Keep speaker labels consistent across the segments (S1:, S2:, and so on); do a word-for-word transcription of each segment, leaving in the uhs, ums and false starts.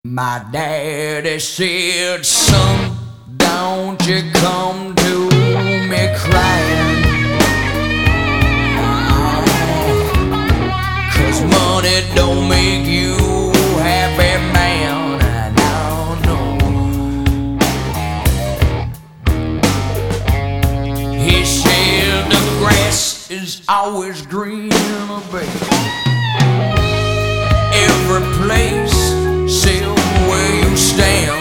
S1: My daddy said, son, don't you come to me crying, 'cause money don't make you happy, man. And I know. He said the grass is always greener, baby. Every place where you stand,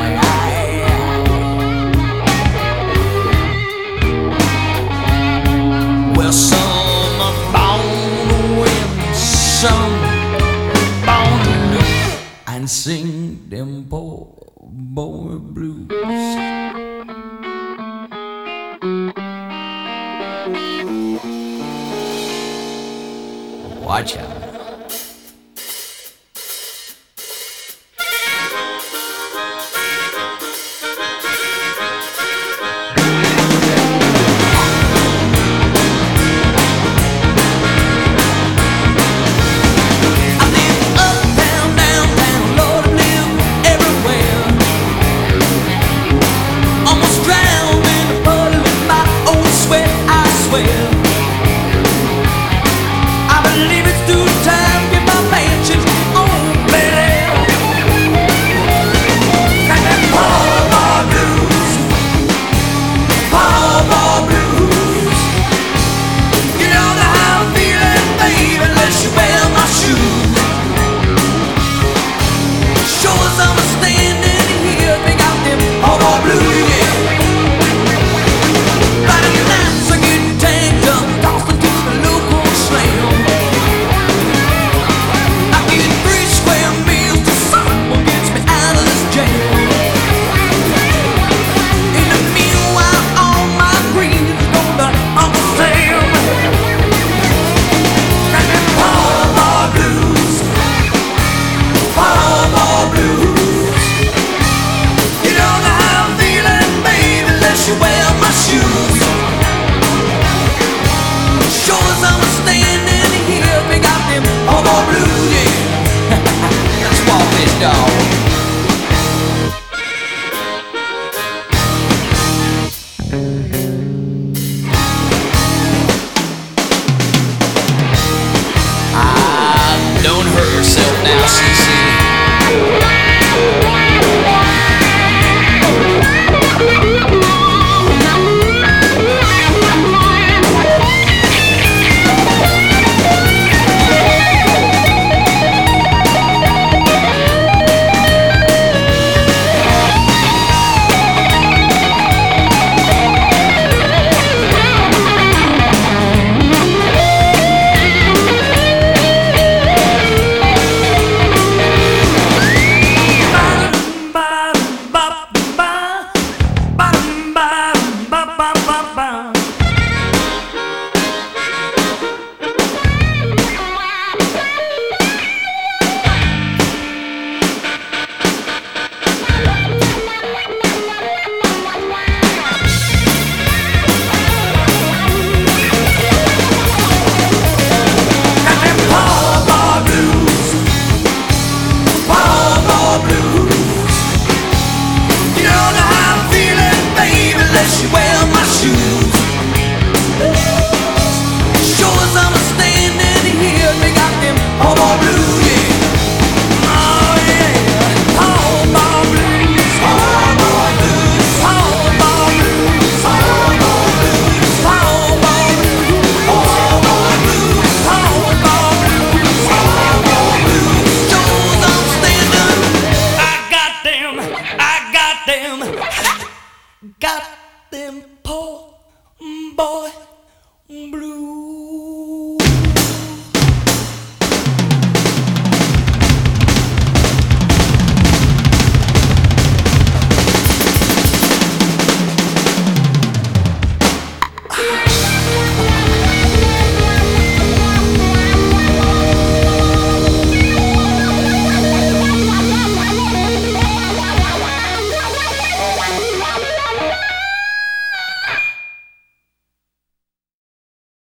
S1: well, some are born to win, some born to lose, and sing them poor boy blues. Watch out.